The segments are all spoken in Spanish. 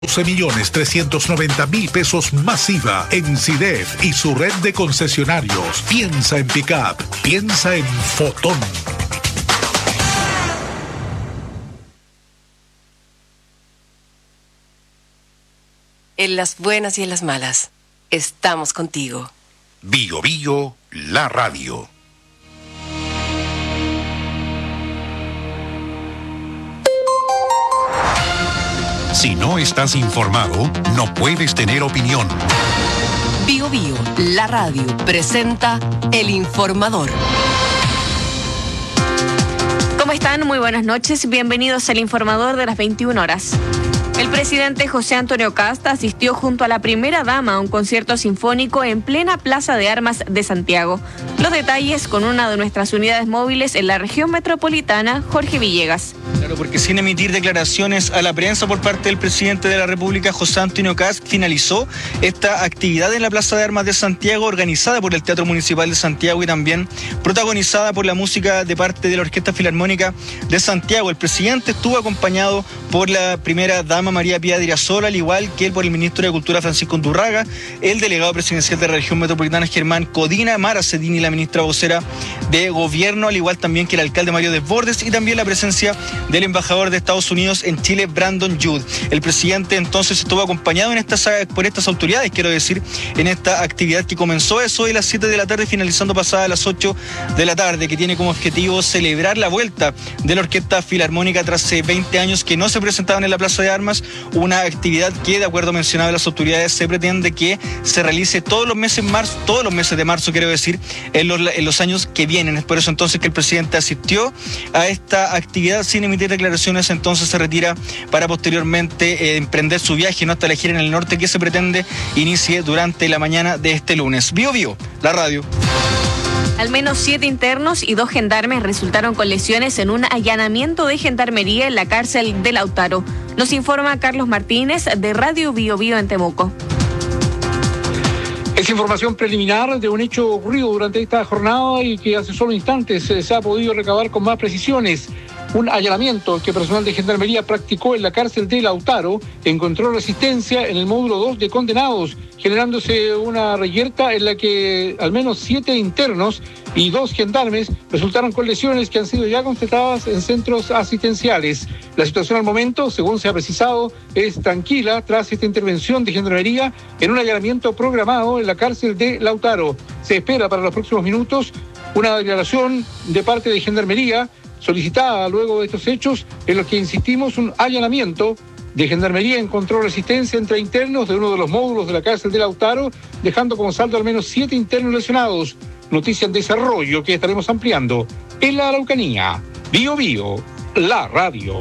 $12.390.000 pesos masiva en CIDEF y su red de concesionarios. Piensa en Pickup, piensa en Fotón. En las buenas y en las malas, estamos contigo. Bio Bio, la radio. Si no estás informado, no puedes tener opinión. Bio Bio, la radio, presenta El Informador. ¿Cómo están? Muy buenas noches. Bienvenidos al Informador de las 21 horas. El presidente José Antonio Kast asistió junto a la primera dama a un concierto sinfónico en plena Plaza de Armas de Santiago. Los detalles con una de nuestras unidades móviles en la región metropolitana, Jorge Villegas. Claro, porque sin emitir declaraciones a la prensa por parte del presidente de la República, José Antonio Kast, finalizó esta actividad en la Plaza de Armas de Santiago, organizada por el Teatro Municipal de Santiago y también protagonizada por la música de parte de la Orquesta Filarmónica de Santiago. El presidente estuvo acompañado por la primera dama María Pía de Irasola, al igual que él por el ministro de Cultura Francisco Undurraga, el delegado presidencial de la región metropolitana Germán Codina, Mara Cedini, la ministra vocera de Gobierno, al igual también que el alcalde Mario Desbordes, y también la presencia del embajador de Estados Unidos en Chile, Brandon Judd. El presidente entonces estuvo acompañado por estas autoridades, quiero decir, en esta actividad que comenzó eso de las 7 de la tarde, finalizando pasada a las 8 de la tarde, que tiene como objetivo celebrar la vuelta de la Orquesta Filarmónica tras 20 años que no se presentaban en la Plaza de Armas, una actividad que, de acuerdo mencionado de las autoridades, se pretende que se realice todos los meses de marzo, quiero decir, en los años que vienen. Es por eso entonces que el presidente asistió a esta actividad sin emitir declaraciones, entonces se retira para posteriormente emprender su viaje, ¿no?, hasta la gira en el norte que se pretende inicie durante la mañana de este lunes. Bio Bio, la radio. Al menos 7 internos y 2 gendarmes resultaron con lesiones en un allanamiento de gendarmería en la cárcel de Lautaro. Nos informa Carlos Martínez de Radio Bio Bio en Temuco. Es información preliminar de un hecho ocurrido durante esta jornada y que hace solo instantes se ha podido recabar con más precisiones. Un allanamiento que personal de Gendarmería practicó en la cárcel de Lautaro encontró resistencia en el módulo 2 de condenados, generándose una reyerta en la que al menos 7 internos y 2 gendarmes resultaron con lesiones que han sido ya constatadas en centros asistenciales. La situación al momento, según se ha precisado, es tranquila tras esta intervención de Gendarmería en un allanamiento programado en la cárcel de Lautaro. Se espera para los próximos minutos una declaración de parte de Gendarmería solicitada luego de estos hechos, en los que insistimos, un allanamiento de Gendarmería encontró resistencia entre internos de uno de los módulos de la cárcel de Lautaro, dejando como saldo al menos 7 internos lesionados. Noticia en desarrollo que estaremos ampliando en la Araucanía. Bio Bio, la radio.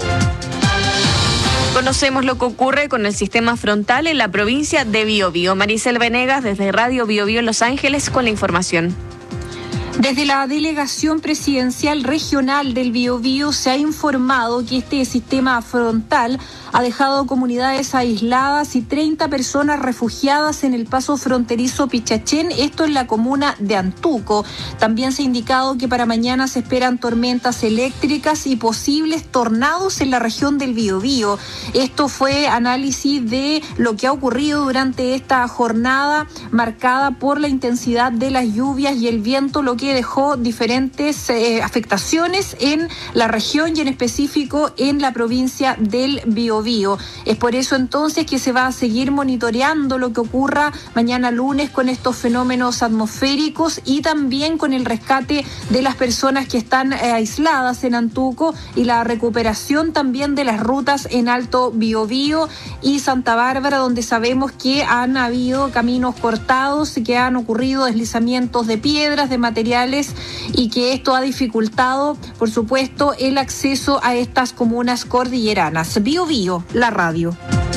Conocemos lo que ocurre con el sistema frontal en la provincia de Bio Bio. Maricel Venegas desde Radio Bio Bio en Los Ángeles con la información. Desde la Delegación Presidencial Regional del Biobío se ha informado que este sistema frontal ha dejado comunidades aisladas y 30 personas refugiadas en el paso fronterizo Pichachén, esto en la comuna de Antuco. También se ha indicado que para mañana se esperan tormentas eléctricas y posibles tornados en la región del Biobío. Esto fue análisis de lo que ha ocurrido durante esta jornada marcada por la intensidad de las lluvias y el viento, lo que dejó diferentes afectaciones en la región y en específico en la provincia del Biobío. Es por eso entonces que se va a seguir monitoreando lo que ocurra mañana lunes con estos fenómenos atmosféricos y también con el rescate de las personas que están aisladas en Antuco y la recuperación también de las rutas en Alto Biobío y Santa Bárbara, donde sabemos que han habido caminos cortados y que han ocurrido deslizamientos de piedras, de materiales, y que esto ha dificultado, por supuesto, el acceso a estas comunas cordilleranas. Bio Bio, la radio.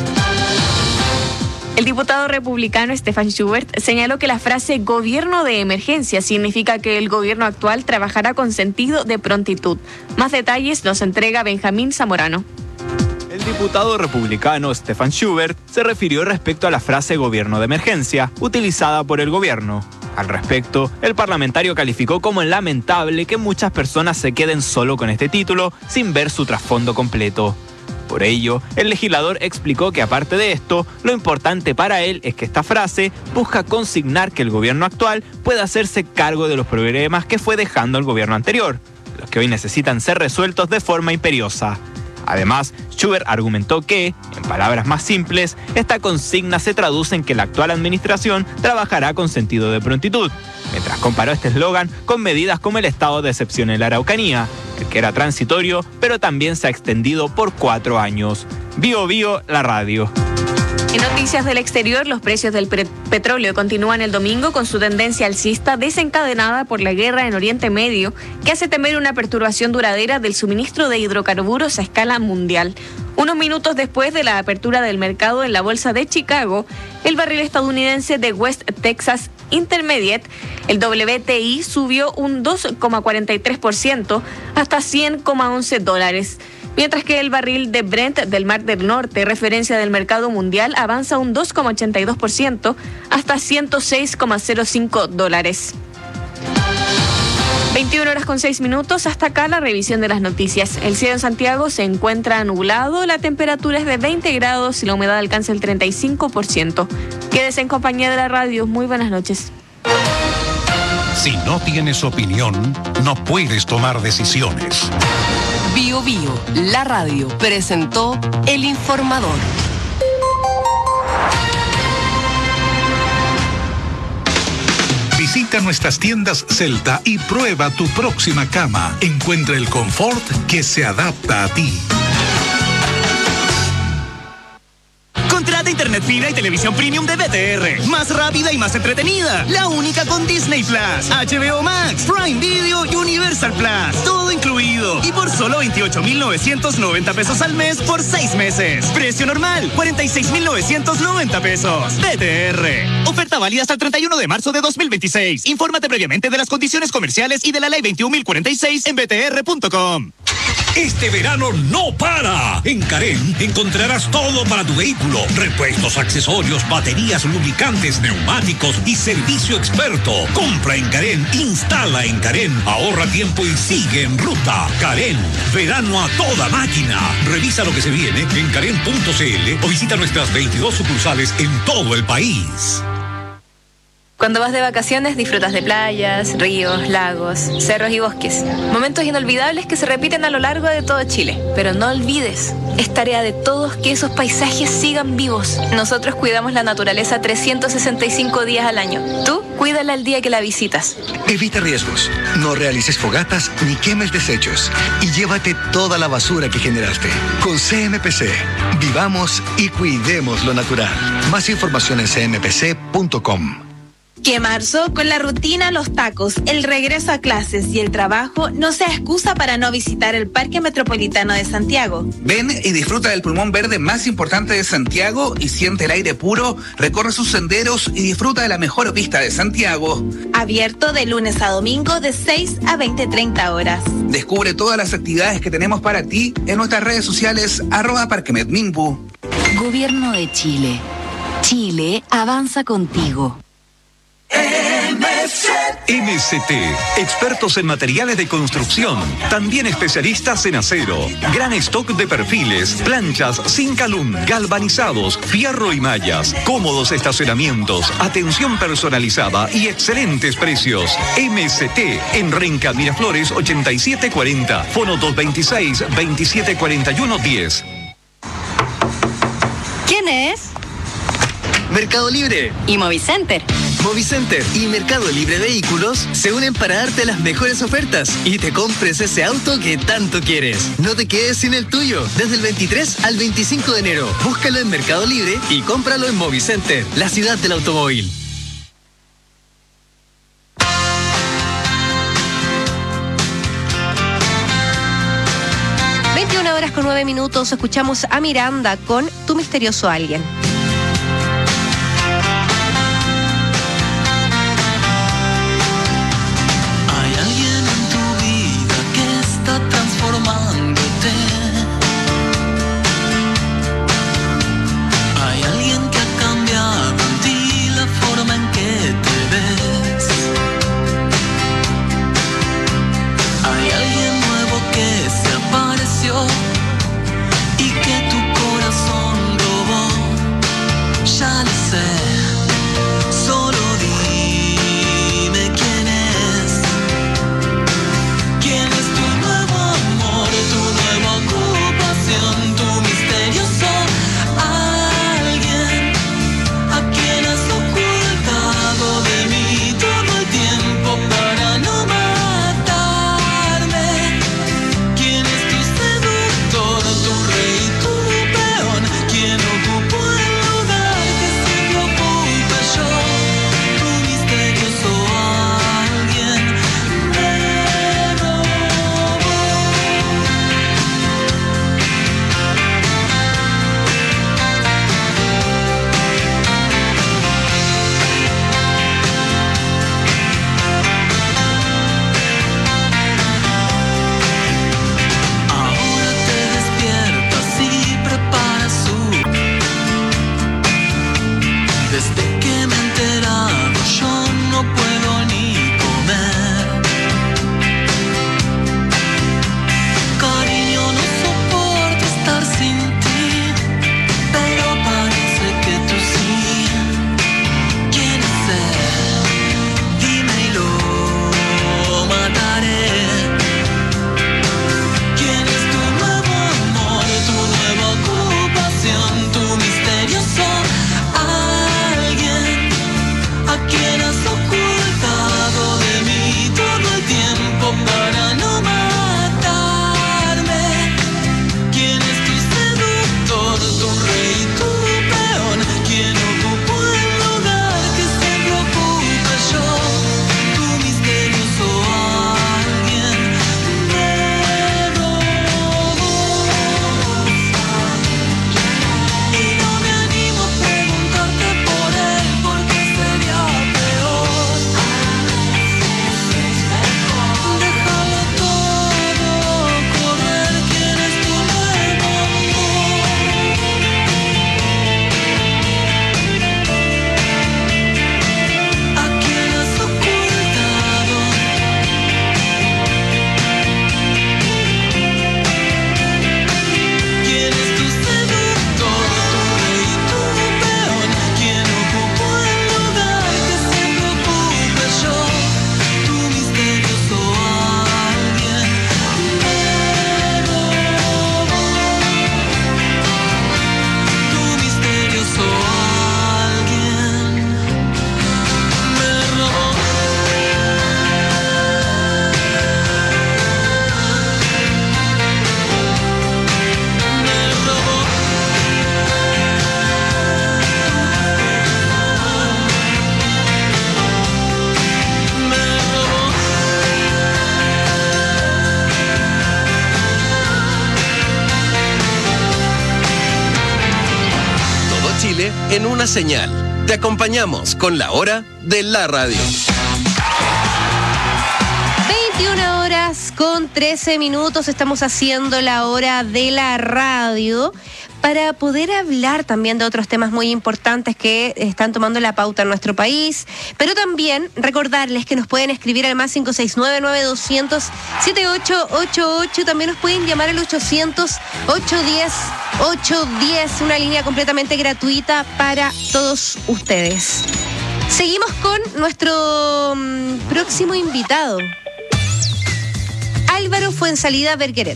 El diputado republicano Stefan Schubert señaló que la frase gobierno de emergencia significa que el gobierno actual trabajará con sentido de prontitud. Más detalles nos entrega Benjamín Zamorano. El diputado republicano Stefan Schubert se refirió respecto a la frase gobierno de emergencia utilizada por el gobierno. Al respecto, el parlamentario calificó como lamentable que muchas personas se queden solo con este título sin ver su trasfondo completo. Por ello, el legislador explicó que aparte de esto, lo importante para él es que esta frase busca consignar que el gobierno actual pueda hacerse cargo de los problemas que fue dejando el gobierno anterior, los que hoy necesitan ser resueltos de forma imperiosa. Además, Schubert argumentó que, en palabras más simples, esta consigna se traduce en que la actual administración trabajará con sentido de prontitud, mientras comparó este eslogan con medidas como el estado de excepción en la Araucanía, el que era transitorio, pero también se ha extendido por 4 años. Bio Bio, la radio. En noticias del exterior, los precios del petróleo continúan el domingo con su tendencia alcista desencadenada por la guerra en Oriente Medio, que hace temer una perturbación duradera del suministro de hidrocarburos a escala mundial. Unos minutos después de la apertura del mercado en la bolsa de Chicago, el barril estadounidense de West Texas Intermediate, el WTI, subió un 2,43% hasta $100,11. Mientras que el barril de Brent del Mar del Norte, referencia del mercado mundial, avanza un 2,82% hasta $106,05. 21:06. Hasta acá la revisión de las noticias. El cielo en Santiago se encuentra nublado, la temperatura es de 20 grados y la humedad alcanza el 35%. Quédese en compañía de la radio. Muy buenas noches. Si no tienes opinión, no puedes tomar decisiones. Bio Bio, la radio, presentó El Informador. Visita nuestras tiendas Celta y prueba tu próxima cama. Encuentra el confort que se adapta a ti. Contrata internet fibra y televisión premium de BTR. Más rápida y más entretenida. La única con Disney Plus, HBO Max, Prime Video y Universal Plus. Todo incluido. Y por solo 28,990 pesos al mes por 6 meses. Precio normal, 46,990 pesos. BTR. Oferta válida hasta el 31 de marzo de 2026. Infórmate previamente de las condiciones comerciales y de la ley 21.046 en btr.com. Este verano no para. En Carén encontrarás todo para tu vehículo. Repuestos, accesorios, baterías, lubricantes, neumáticos y servicio experto. Compra en Carén, instala en Carén, ahorra tiempo y sigue en ruta. Carén, verano a toda máquina. Revisa lo que se viene en carén.cl o visita nuestras 22 sucursales en todo el país. Cuando vas de vacaciones disfrutas de playas, ríos, lagos, cerros y bosques. Momentos inolvidables que se repiten a lo largo de todo Chile. Pero no olvides, es tarea de todos que esos paisajes sigan vivos. Nosotros cuidamos la naturaleza 365 días al año. Tú, cuídala el día que la visitas. Evita riesgos, no realices fogatas ni quemes desechos y llévate toda la basura que generaste. Con CMPC, vivamos y cuidemos lo natural. Más información en cmpc.com. Que marzo, con la rutina, los tacos, el regreso a clases y el trabajo, no sea excusa para no visitar el Parque Metropolitano de Santiago. Ven y disfruta del pulmón verde más importante de Santiago y siente el aire puro, recorre sus senderos y disfruta de la mejor pista de Santiago. Abierto de lunes a domingo de 6 a 20:30 horas. Descubre todas las actividades que tenemos para ti en nuestras redes sociales @parquemetminbu. Gobierno de Chile. Chile avanza contigo. MST, expertos en materiales de construcción, también especialistas en acero, gran stock de perfiles, planchas sin calún, galvanizados, fierro y mallas, cómodos estacionamientos, atención personalizada y excelentes precios. MST en Renca Miraflores 8740, fono 226-2741-10. ¿Quién es? Mercado Libre y Movicenter. Movicenter y Mercado Libre Vehículos se unen para darte las mejores ofertas y te compres ese auto que tanto quieres. No te quedes sin el tuyo. Desde el 23 al 25 de enero, búscalo en Mercado Libre y cómpralo en Movicenter, la ciudad del automóvil. Con 9 minutos, escuchamos a Miranda con Tu Misterioso Alguien. Hay alguien en tu vida que está transformándote. Hay alguien que ha cambiado en ti la forma en que te ves. Hay alguien nuevo que se apareció y que Chile en una señal. Te acompañamos con la hora de la radio. 21 horas con 13 minutos, estamos haciendo la hora de la radio para poder hablar también de otros temas muy importantes que están tomando la pauta en nuestro país, pero también recordarles que nos pueden escribir al más 569-9200-7888, también nos pueden llamar al 800-810-810, una línea completamente gratuita para todos ustedes. Seguimos con nuestro próximo invitado. Álvaro Fuensalida Bergeret,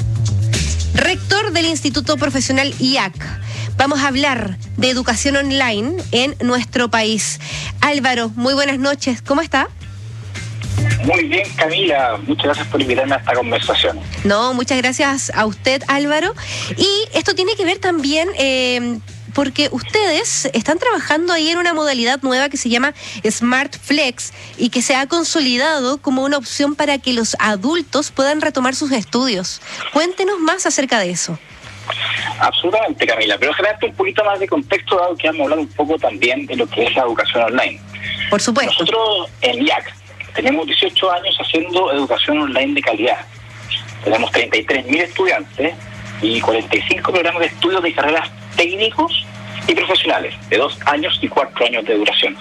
rector del Instituto Profesional IAC. Vamos a hablar de educación online en nuestro país. Álvaro, muy buenas noches. ¿Cómo está? Muy bien, Camila. Muchas gracias por invitarme a esta conversación. No, muchas gracias a usted, Álvaro. Y esto tiene que ver también porque ustedes están trabajando ahí en una modalidad nueva que se llama Smart Flex y que se ha consolidado como una opción para que los adultos puedan retomar sus estudios. Cuéntenos más acerca de eso. Absolutamente, Camila, pero generarte un poquito más de contexto, dado que vamos a hablar un poco también de lo que es la educación online. Por supuesto. Nosotros en IAC tenemos 18 años haciendo educación online de calidad. Tenemos 33.000 estudiantes y 45 programas de estudios de carreras técnicos y profesionales de 2 años y 4 años de duración.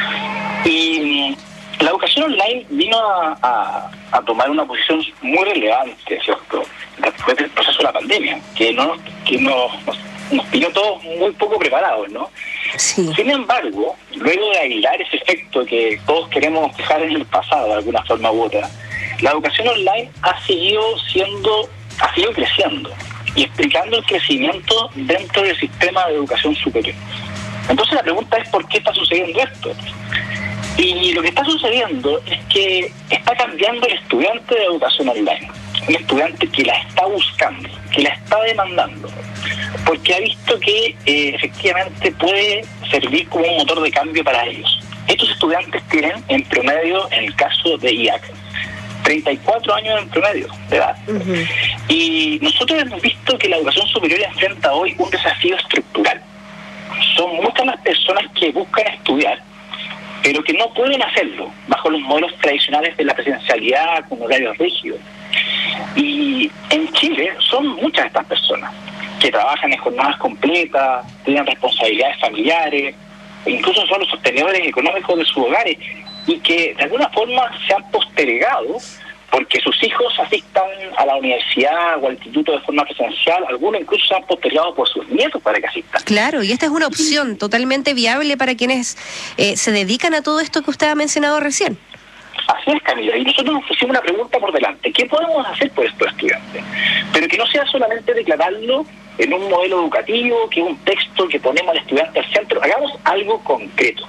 Y la educación online vino a tomar una posición muy relevante, ¿cierto?, después del proceso de la pandemia, que nos pilló todos muy poco preparados, ¿no? Sí. Sin embargo, luego de aislar ese efecto que todos queremos dejar en el pasado de alguna forma u otra, la educación online ha seguido creciendo y explicando el crecimiento dentro del sistema de educación superior. Entonces la pregunta es ¿por qué está sucediendo esto? Y lo que está sucediendo es que está cambiando el estudiante de educación online, un estudiante que la está buscando, que la está demandando, porque ha visto que efectivamente puede servir como un motor de cambio para ellos. Estos estudiantes tienen en promedio, en el caso de IAC, 34 años en promedio de edad. Uh-huh. Y nosotros hemos visto que la educación superior enfrenta hoy un desafío estructural. Son muchas las personas que buscan estudiar, pero que no pueden hacerlo bajo los modelos tradicionales de la presencialidad con horarios rígidos. Y en Chile son muchas estas personas que trabajan en jornadas completas, tienen responsabilidades familiares, e incluso son los sostenedores económicos de sus hogares, y que de alguna forma se han postergado porque sus hijos asistan a la universidad o al instituto de forma presencial. Algunos incluso se han postergado por sus nietos para que asistan. Claro, y esta es una opción totalmente viable para quienes se dedican a todo esto que usted ha mencionado recién. Así es, Camila, y nosotros nos pusimos una pregunta por delante: ¿qué podemos hacer por estos estudiantes? Pero que no sea solamente declararlo en un modelo educativo, que es un texto que ponemos al estudiante al centro. Hagamos algo concreto.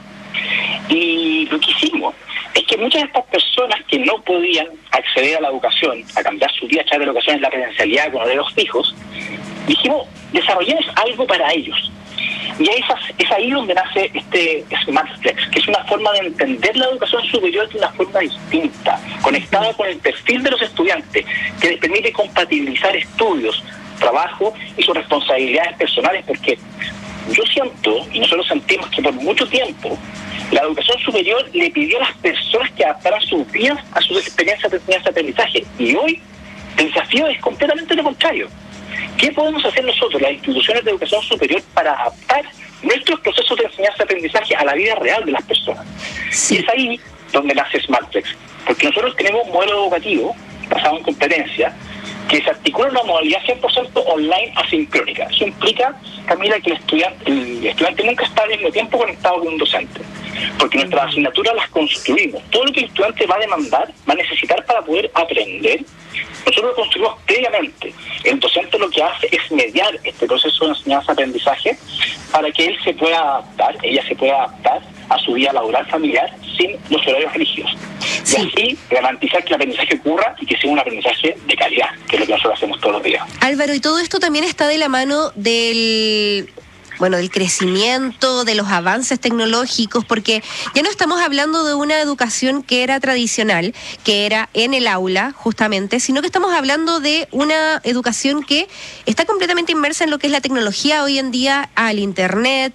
Y lo que hicimos es que muchas de estas personas que no podían acceder a la educación, a cambiar su día a través de la educación en la presencialidad con horarios fijos, dijimos, desarrollemos algo para ellos. Y es ahí donde nace este Smart Flex, que es una forma de entender la educación superior de una forma distinta, conectada con el perfil de los estudiantes, que les permite compatibilizar estudios, trabajo y sus responsabilidades personales, porque yo siento, y nosotros sentimos, que por mucho tiempo la educación superior le pidió a las personas que adaptaran sus vidas a sus experiencias de enseñanza-aprendizaje. Y hoy el desafío es completamente lo contrario. ¿Qué podemos hacer nosotros, las instituciones de educación superior, para adaptar nuestros procesos de enseñanza-aprendizaje a la vida real de las personas? Sí. Y es ahí donde nace SmartFlex, porque nosotros tenemos un modelo educativo basado en competencia que se articula en una modalidad 100% online asincrónica. Eso implica, Camila, que el estudiante nunca está al mismo tiempo conectado con un docente, porque nuestras asignaturas las construimos. Todo lo que el estudiante va a demandar, va a necesitar para poder aprender, nosotros lo construimos previamente. El docente lo que hace es mediar este proceso de enseñanza-aprendizaje para que él se pueda adaptar, ella se pueda adaptar a su vida laboral familiar sin los horarios rígidos. Sí. Y así garantizar que el aprendizaje ocurra y que sea un aprendizaje de calidad, que es lo que nosotros hacemos todos los días. Álvaro, y todo esto también está de la mano del del crecimiento, de los avances tecnológicos, porque ya no estamos hablando de una educación que era tradicional, que era en el aula, justamente, sino que estamos hablando de una educación que está completamente inmersa en lo que es la tecnología hoy en día, al internet,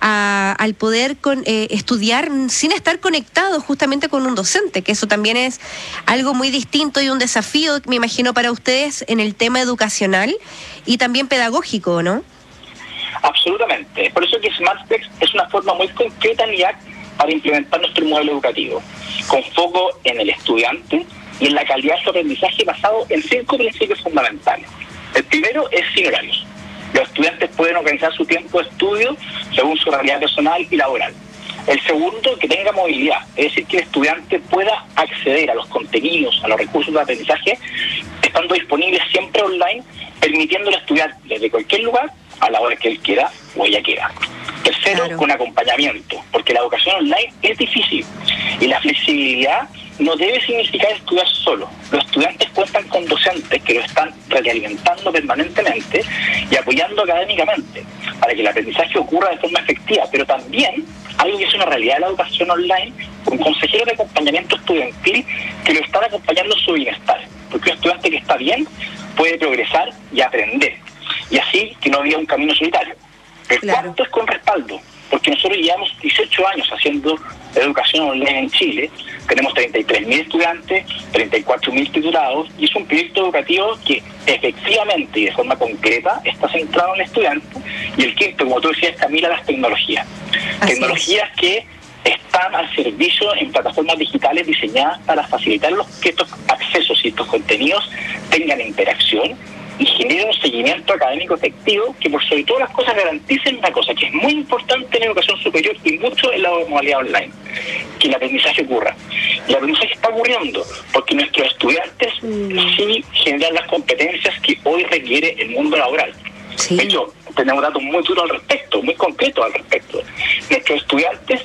al poder estudiar sin estar conectado justamente con un docente, que eso también es algo muy distinto y un desafío, me imagino, para ustedes en el tema educacional y también pedagógico, ¿no? Absolutamente. Por eso que SmartFlex es una forma muy concreta en IAC para implementar nuestro modelo educativo, con foco en el estudiante y en la calidad de su aprendizaje basado en 5 principios fundamentales. El primero es sin horarios. Los estudiantes pueden organizar su tiempo de estudio según su realidad personal y laboral. El segundo, que tenga movilidad, es decir, que el estudiante pueda acceder a los contenidos, a los recursos de aprendizaje, estando disponibles siempre online, permitiéndole estudiar desde cualquier lugar a la hora que él quiera o ella quiera. Tercero, con acompañamiento, porque la educación online es difícil y la flexibilidad no debe significar estudiar solo. Los estudiantes cuentan con docentes que lo están realimentando permanentemente y apoyando académicamente para que el aprendizaje ocurra de forma efectiva, pero también algo que es una realidad de la educación online, con consejeros de acompañamiento estudiantil que lo están acompañando en su bienestar, porque un estudiante que está bien puede progresar y aprender, y así que no había un camino solitario. El cuarto es con respaldo, porque nosotros llevamos 18 años haciendo educación online en Chile, tenemos 33.000 estudiantes, 34.000 titulados, y es un proyecto educativo que efectivamente y de forma concreta está centrado en el estudiante. Y el quinto, como tú decías, Camila, las tecnologías. Tecnologías que están al servicio en plataformas digitales diseñadas para facilitar que estos accesos y estos contenidos tengan interacción y generen un seguimiento académico efectivo que por sobre todas las cosas garanticen una cosa que es muy importante en la educación superior y mucho en la modalidad online, que el aprendizaje ocurra. Y el aprendizaje está ocurriendo porque nuestros estudiantes sí generan las competencias que hoy requiere el mundo laboral. Sí. De hecho, tenemos datos muy duros al respecto, muy concretos al respecto. Nuestros estudiantes,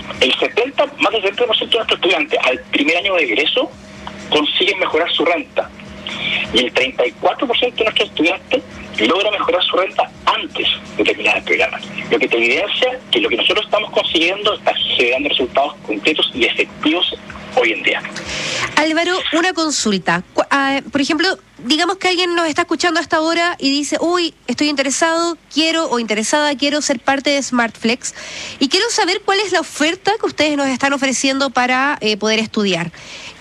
más del 70% de nuestros estudiantes al primer año de egreso consiguen mejorar su renta. Y el 34% de nuestros estudiantes logra mejorar su renta antes de terminar el programa. Lo que te evidencia que lo que nosotros estamos consiguiendo está generando resultados concretos y efectivos hoy en día. Álvaro, una consulta. Por ejemplo, digamos que alguien nos está escuchando hasta ahora y dice, estoy interesado, quiero ser parte de SmartFlex y quiero saber cuál es la oferta que ustedes nos están ofreciendo para poder estudiar.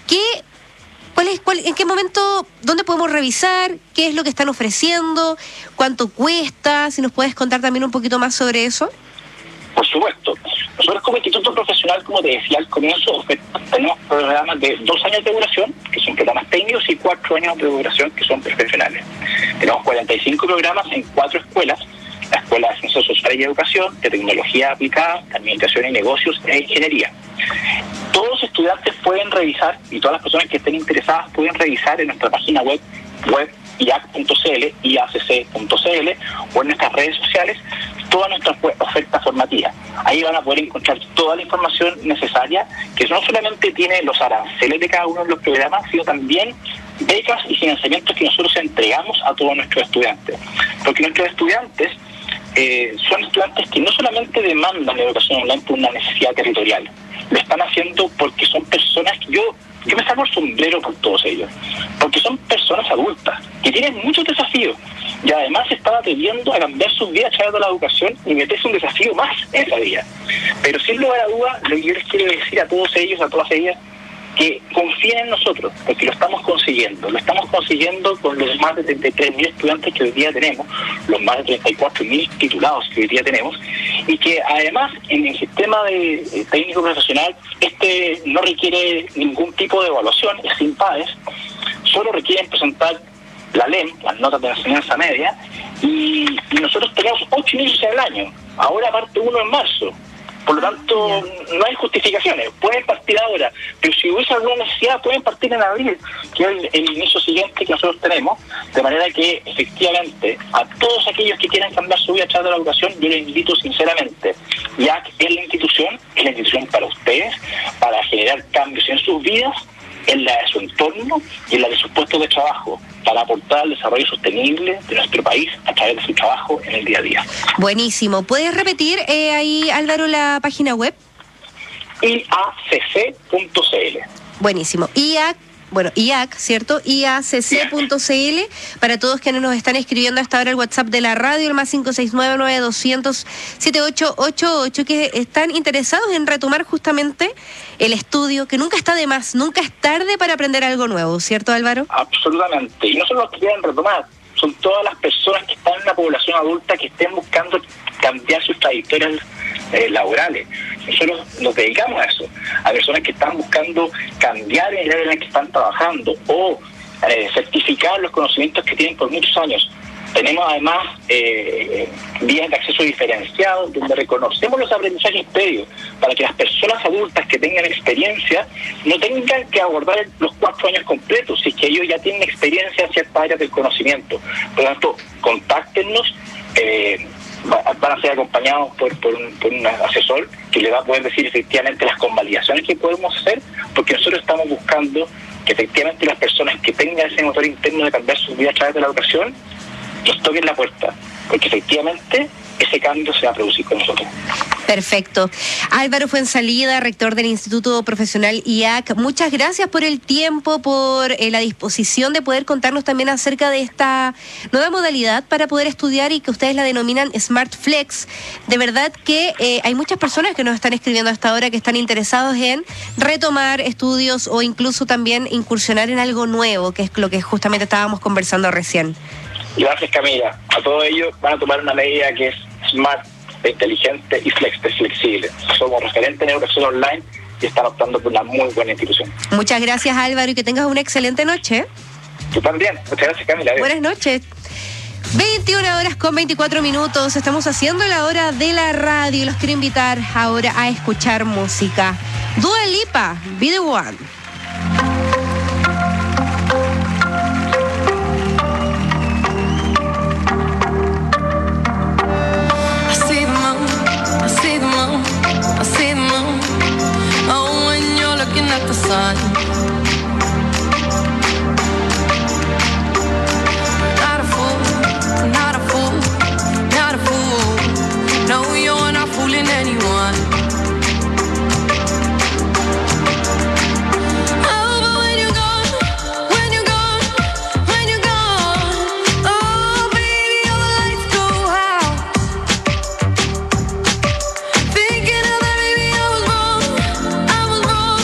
¿En qué momento, dónde podemos revisar? ¿Qué es lo que están ofreciendo? ¿Cuánto cuesta? Si nos puedes contar también un poquito más sobre eso. Por supuesto. Nosotros como instituto profesional, como te decía al comienzo, tenemos programas de 2 años de duración, que son programas técnicos, y 4 años de duración, que son profesionales. Tenemos 45 programas en 4 escuelas. La Escuela de Ciencias Sociales y Educación, de Tecnología Aplicada, Administración y Negocios e Ingeniería. Todos los estudiantes pueden revisar, y todas las personas que estén interesadas pueden revisar en nuestra página web iac.cl, iacc.cl, o en nuestras redes sociales, toda nuestra oferta formativa. Ahí van a poder encontrar toda la información necesaria, que no solamente tiene los aranceles de cada uno de los programas, sino también becas y financiamientos que nosotros entregamos a todos nuestros estudiantes. Porque nuestros estudiantes son estudiantes que no solamente demandan la educación online por una necesidad territorial, lo están haciendo porque son personas que yo me saco el sombrero por todos ellos, porque son personas adultas que tienen muchos desafíos y además están atreviendo a cambiar sus vidas a través de la educación y meterse un desafío más en la vida. Pero sin lugar a duda, lo que yo les quiero decir a todos ellos, a todas ellas, que confíen en nosotros, porque lo estamos consiguiendo con los más de 33.000 estudiantes que hoy día tenemos, los más de 34.000 titulados que hoy día tenemos, y que además en el sistema de técnico profesional no requiere ningún tipo de evaluación, es sin pares, solo requieren presentar la LEM, las notas de la enseñanza media, y nosotros tenemos 8 inicios en el año, ahora parte 1 en marzo. Por lo tanto, no hay justificaciones. Pueden partir ahora, pero si hubiese alguna necesidad, pueden partir en abril, que es el inicio siguiente que nosotros tenemos. De manera que, efectivamente, a todos aquellos que quieran cambiar su vida a través de la educación, yo les invito sinceramente. IAC es la institución para ustedes, para generar cambios en sus vidas en la de su entorno y en la de sus puestos de trabajo, para aportar al desarrollo sostenible de nuestro país a través de su trabajo en el día a día. Buenísimo. ¿Puedes repetir ahí, Álvaro, la página web? IACC.cl. Buenísimo. IAC, ¿cierto? IACC.cl, para todos quienes nos están escribiendo hasta ahora el WhatsApp de la radio, el más 569-9200-7888, que están interesados en retomar justamente el estudio, que nunca está de más, nunca es tarde para aprender algo nuevo, ¿cierto, Álvaro? Absolutamente. Y no solo los que quieren retomar, son todas las personas que están en la población adulta que estén buscando cambiar sus trayectorias laborales. Nosotros nos dedicamos a eso, a personas que están buscando cambiar el área en la que están trabajando o certificar los conocimientos que tienen por muchos años. Tenemos además vías de acceso diferenciado donde reconocemos los aprendizajes previos para que las personas adultas que tengan experiencia no tengan que abordar los 4 años completos, si es que ellos ya tienen experiencia en ciertas áreas del conocimiento. Por lo tanto, contáctenos, van a ser acompañados por un asesor que le va a poder decir efectivamente las convalidaciones que podemos hacer, porque nosotros estamos buscando que efectivamente las personas que tengan ese motor interno de cambiar su vida a través de la educación nos toquen la puerta, porque efectivamente ese cambio se va a producir con nosotros. Perfecto. Álvaro Fuenzalida, rector del Instituto Profesional IAC, muchas gracias por el tiempo, por la disposición de poder contarnos también acerca de esta nueva modalidad para poder estudiar y que ustedes la denominan Smart Flex. De verdad que hay muchas personas que nos están escribiendo hasta ahora que están interesados en retomar estudios o incluso también incursionar en algo nuevo, que es lo que justamente estábamos conversando recién. Gracias, Camila. A todos ellos van a tomar una medida que es smart, inteligente y flexible. Somos referentes en educación online y están optando por una muy buena institución. Muchas gracias, Álvaro, y que tengas una excelente noche. Tú también. Muchas gracias, Camila. Buenas noches. 21:24. Estamos haciendo la hora de la radio y los quiero invitar ahora a escuchar música. Dua Lipa, Be The One. At the sun, not a fool, not a fool, not a fool. No, you're not fooling anyone. Oh, but when you're gone, when you're gone, when you're gone, oh, baby, all the lights go out. Thinking of that, baby, I was wrong. I was wrong.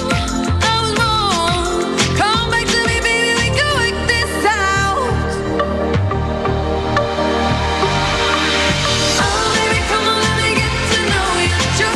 Come back to me, baby, we can work this out. Oh, baby, come on, let me get to know you.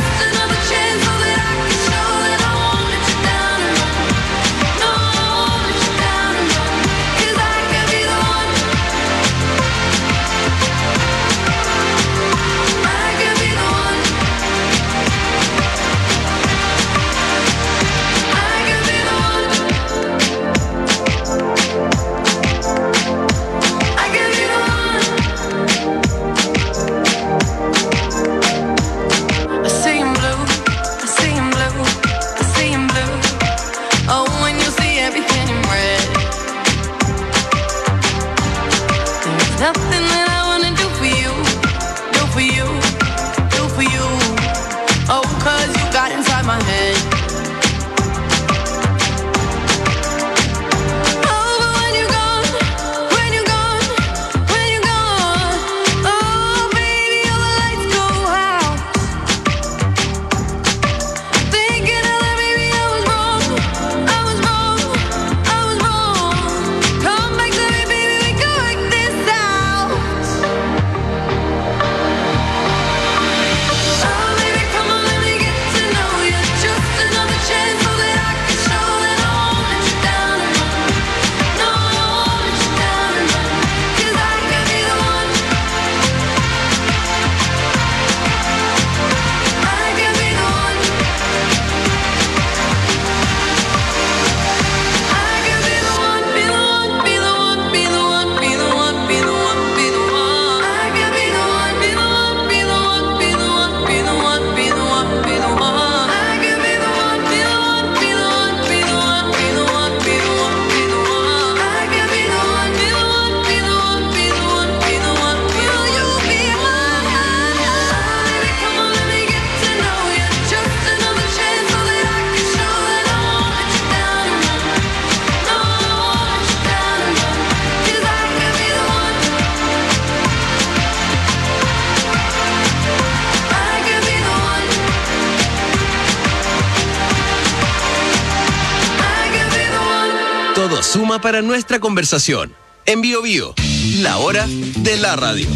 suma para nuestra conversación. En Bio Bio, la hora de la radio.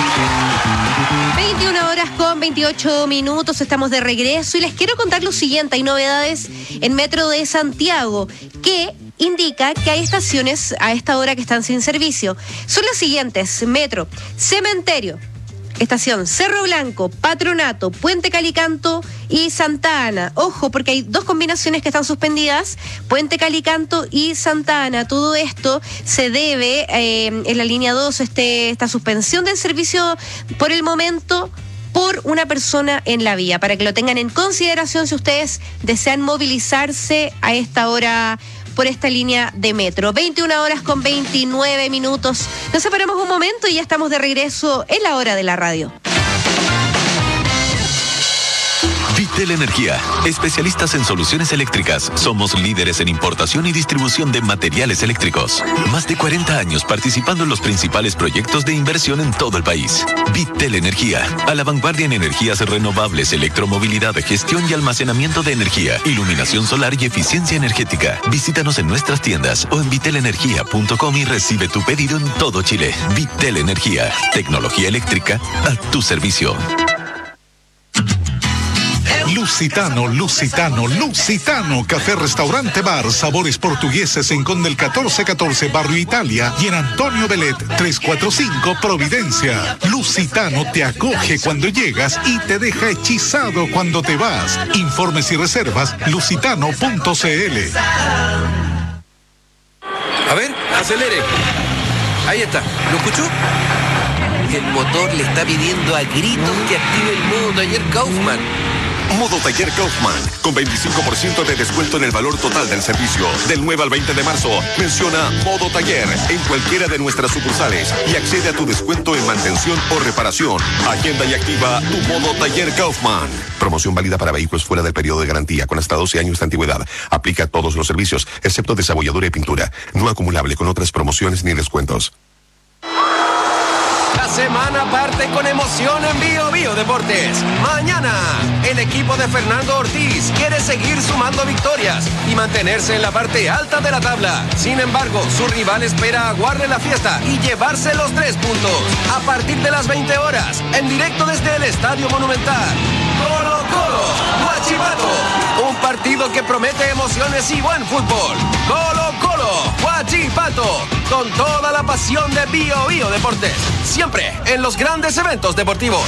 21 horas con 28 minutos, estamos de regreso y les quiero contar lo siguiente. Hay novedades en Metro de Santiago que indica que hay estaciones a esta hora que están sin servicio. Son las siguientes: Metro Cementerio, Estación Cerro Blanco, Patronato, Puente Calicanto y Santa Ana. Ojo, porque hay dos combinaciones que están suspendidas: Puente Calicanto y Santa Ana. Todo esto se debe en la línea 2, esta suspensión del servicio por el momento por una persona en la vía, para que lo tengan en consideración si ustedes desean movilizarse a esta hora por esta línea de metro. 21 horas con 29 minutos. Nos separamos un momento y ya estamos de regreso en la hora de la radio. Vitel Energía, especialistas en soluciones eléctricas. Somos líderes en importación y distribución de materiales eléctricos. Más de 40 años participando en los principales proyectos de inversión en todo el país. Vitel Energía, a la vanguardia en energías renovables, electromovilidad, gestión y almacenamiento de energía, iluminación solar y eficiencia energética. Visítanos en nuestras tiendas o en vitelenergia.com y recibe tu pedido en todo Chile. Vitel Energía, tecnología eléctrica a tu servicio. Lusitano, Lusitano, Lusitano, café, restaurante, bar, sabores portugueses en Conde el 1414, Barrio Italia, y en Antonio Belet 345, Providencia. Lusitano te acoge cuando llegas y te deja hechizado cuando te vas. Informes y reservas, lusitano.cl. A ver, acelere. Ahí está, ¿lo escuchó? El motor le está pidiendo a gritos que active el modo taller Kaufman. Modo Taller Kaufman, con 25% de descuento en el valor total del servicio. Del 9 al 20 de marzo, menciona Modo Taller en cualquiera de nuestras sucursales y accede a tu descuento en mantención o reparación. Agenda y activa tu Modo Taller Kaufman. Promoción válida para vehículos fuera del periodo de garantía, con hasta 12 años de antigüedad. Aplica a todos los servicios, excepto desabolladura y pintura. No acumulable con otras promociones ni descuentos. La semana parte con emoción en Bio Bio Deportes. Mañana, el equipo de Fernando Ortiz quiere seguir sumando victorias y mantenerse en la parte alta de la tabla. Sin embargo, su rival espera aguarle la fiesta y llevarse los 3 puntos. A partir de las 20 horas, en directo desde el Estadio Monumental. Colo Colo, Huachipato. Un partido que promete emociones y buen fútbol. Colo Colo, Huachipato. Con toda la pasión de Bio Bio Deportes. Siempre en los grandes eventos deportivos.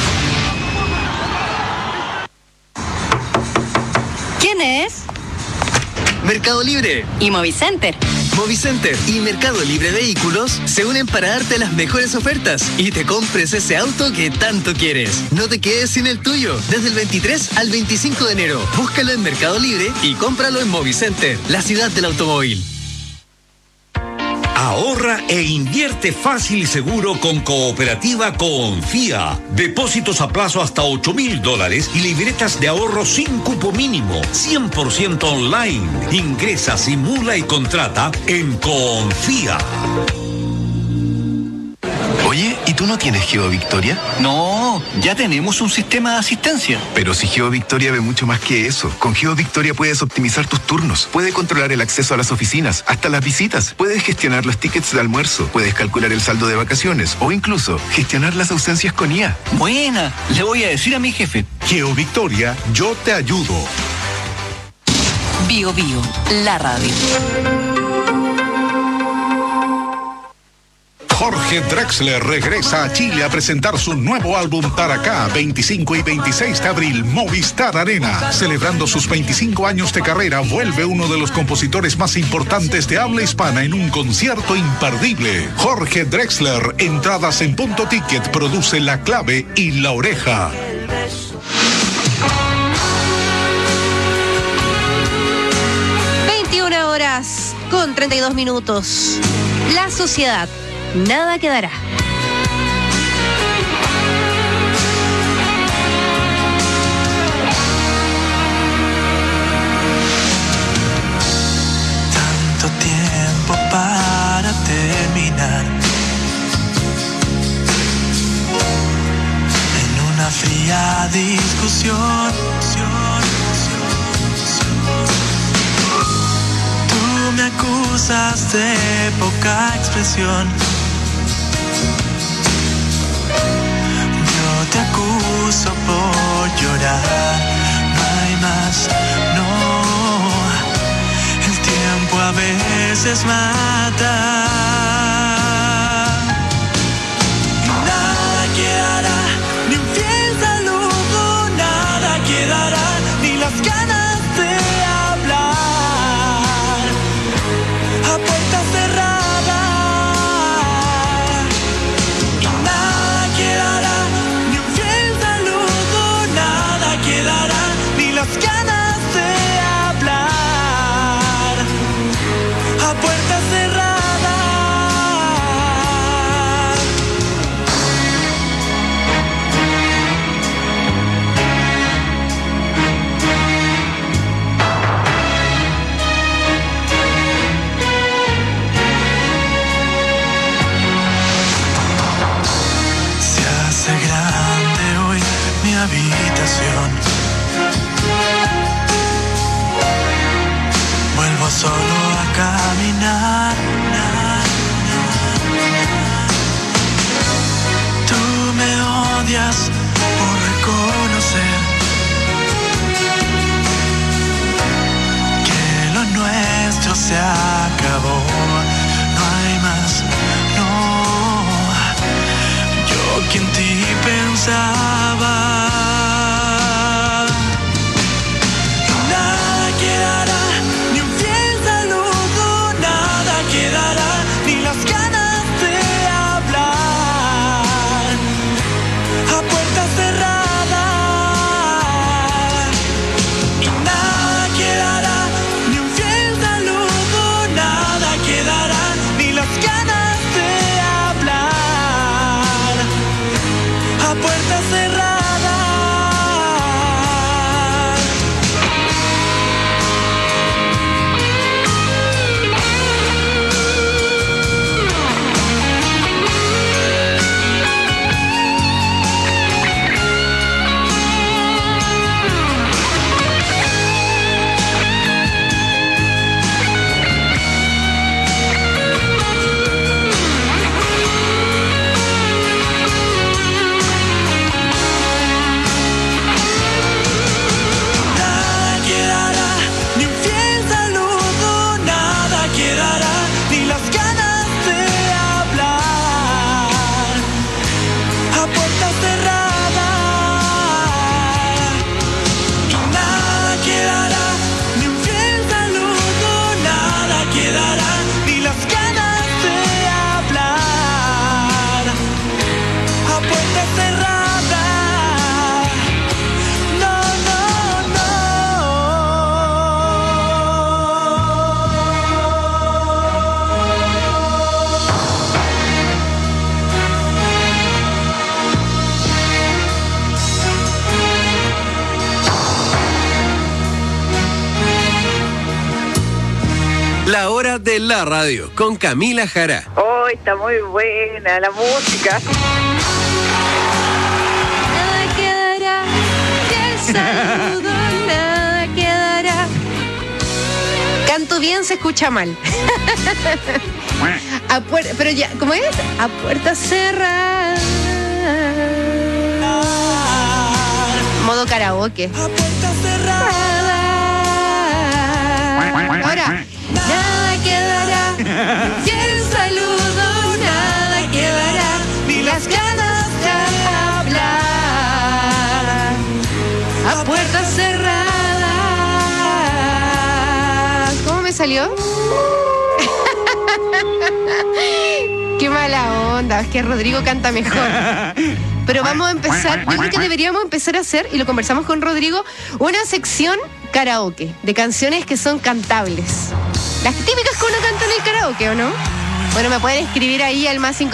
¿Quién es? Mercado Libre Y Movicenter. Movicenter y Mercado Libre Vehículos se unen para darte las mejores ofertas y te compres ese auto que tanto quieres. No te quedes sin el tuyo. Desde el 23 al 25 de enero. Búscalo en Mercado Libre y cómpralo en Movicenter, la ciudad del automóvil. Ahorra e invierte fácil y seguro con Cooperativa Confía. Depósitos a plazo hasta $8,000 y libretas de ahorro sin cupo mínimo. 100% online. Ingresa, simula y contrata en Confía. Oye, ¿y tú no tienes GeoVictoria? No, ya tenemos un sistema de asistencia. Pero si GeoVictoria ve mucho más que eso. Con GeoVictoria puedes optimizar tus turnos, puedes controlar el acceso a las oficinas, hasta las visitas, puedes gestionar los tickets de almuerzo, puedes calcular el saldo de vacaciones o incluso gestionar las ausencias con IA. Buena, le voy a decir a mi jefe. GeoVictoria, yo te ayudo. Bio Bio, la radio. Jorge Drexler regresa a Chile a presentar su nuevo álbum Taracá, 25 y 26 de abril, Movistar Arena. Celebrando sus 25 años de carrera, vuelve uno de los compositores más importantes de habla hispana en un concierto imperdible. Jorge Drexler, entradas en Punto Ticket, produce La Clave y La Oreja. Horas con 32 minutos. La sociedad, nada quedará. Tanto tiempo para terminar en una fría discusión. Me acusas cosas de poca expresión. Yo te acuso por llorar, no hay más, no. El tiempo a veces mata. Y nada quedará, ni un fiel saludo, nada quedará, ni las ganas de hablar a puerta cerrada. Y nada quedará, ni un fiel saludo, nada quedará, ni las ganas de hablar a puerta cerrada. Se hace grande hoy mi habitación. Vuelvo solo a caminar. Tú me odias por reconocer que lo nuestro se acabó. No hay más, no. Yo que en ti pensaba. Y nada quedará, ni un fiel saludo, nada quedará, ni las ganas de hablar a puerta cerrada. Y nada quedará, ni un fiel saludo, nada quedará, ni las ganas de hablar a puerta cerrada. Nada quedará, ni un fiel saludo, nada quedará, ni las ganas de hablar a puerta cerrada. Y nada quedará, ni un fiel saludo, nada quedará, ni las ganas de hablar a puerta cerrada. No, no, no. La hora de la radio con Camila Jara. Oh, está muy buena la música. Nada quedará, ni el saludo, nada quedará. Canto bien, se escucha mal. Pero ya, ¿cómo es? A puerta cerrada. Modo karaoke. Ahora, nada quedará, ni el saludo, nada quedará, ni las ganas de hablar a puerta cerrada. ¿Cómo me salió? Qué mala onda, es que Rodrigo canta mejor. Pero vamos a empezar, yo creo que deberíamos empezar a hacer, y lo conversamos con Rodrigo, una sección karaoke, de canciones que son cantables. Las típicas que uno canta en el karaoke, ¿o no? Bueno, me pueden escribir ahí al más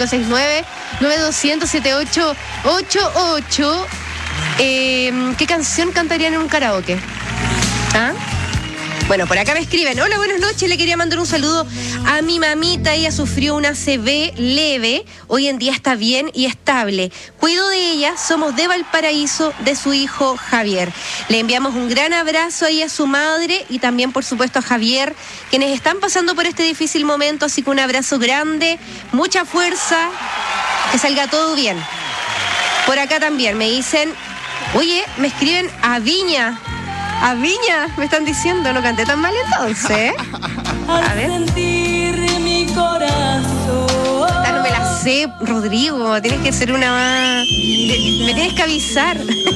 569-9200-7888. ¿Qué canción cantarían en un karaoke? ¿Ah? Bueno, por acá me escriben, hola, buenas noches, le quería mandar un saludo a mi mamita, ella sufrió una CB leve, hoy en día está bien y estable. Cuido de ella, somos de Valparaíso, de su hijo Javier. Le enviamos un gran abrazo ahí a su madre y también, por supuesto, a Javier, quienes están pasando por este difícil momento, así que un abrazo grande, mucha fuerza, que salga todo bien. Por acá también me dicen, oye, me escriben a Viña, me están diciendo, no canté tan mal entonces. A ver. Mi corazón. Esta no me la sé, Rodrigo, tienes que ser una más... Me tienes que avisar.